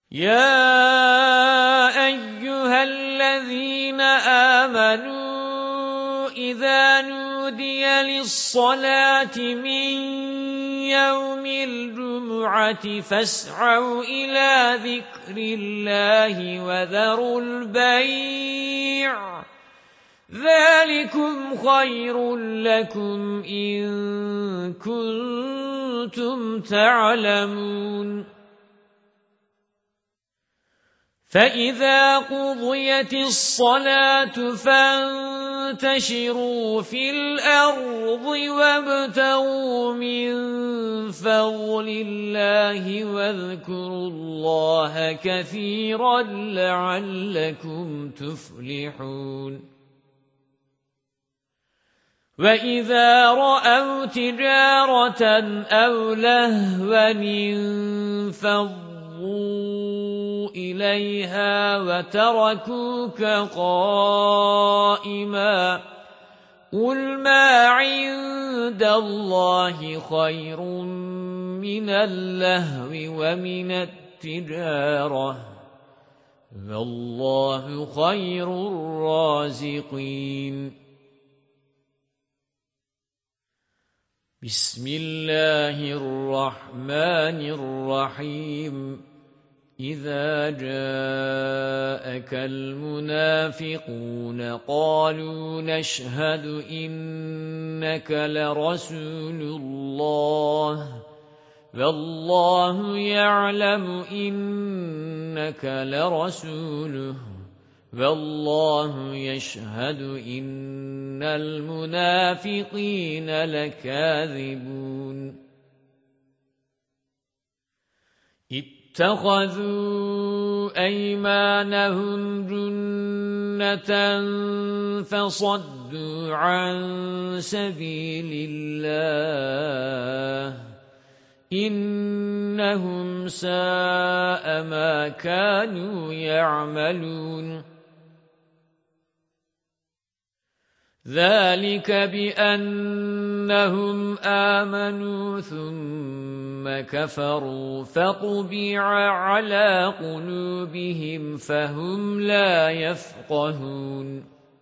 يا أيها الذين آمنوا إذا نودي للصلاة من يوم الجمعة فاسعوا إلى ذكر الله وذروا البيع ذلكم خير لكم إن كنتم تعلمون فإذا قضيت الصلاة فانتشروا في الأرض وابتغوا من فضل الله واذكروا الله كثيرا لعلكم تفلحون وَإِذَا رَأَوْا تِجَارَةً أَوْ لَهْوًا انفَضُّوا إِلَيْهَا وَتَرَكُوكَ قَائِمًا قُلْ مَا عِندَ اللَّهِ خَيْرٌ مِنَ اللَّهْوِ وَمِنَ التِّجَارَةِ وَاللَّهُ خَيْرُ الرَّازِقِينَ بسم الله الرحمن الرحيم إذا جاءك المنافقون قالوا نشهد إنك لرسول الله والله يعلم إنك لرسوله والله يشهد إن المنافقين لكاذبون اتخذوا أيمانهم جنة فصدوا عن سبيل الله إنهم ساء ما كانوا يعملون ذلك بأنهم آمنوا ثم كفروا فطبع على قلوبهم فهم لا يفقهون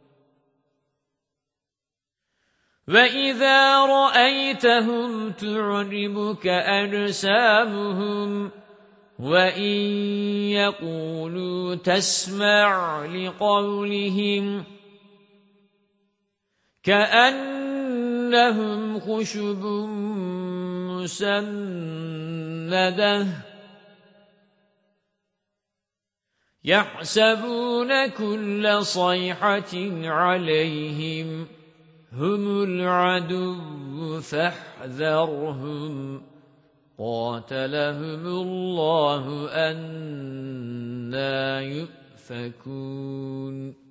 وَإِذَا رَأَيْتَهُمْ تُعْجِبُكَ أَجْسَامُهُمْ وَإِنْ يَقُولُوا تَسْمَعْ لِقَوْلِهِمْ كَأَنَّهُمْ خُشُبٌ مُّسَنَّدَةٌ يَحْسَبُونَ كُلَّ صَيْحَةٍ عَلَيْهِمْ هم العدو فاحذرهم قاتلهم الله أنى يؤفكون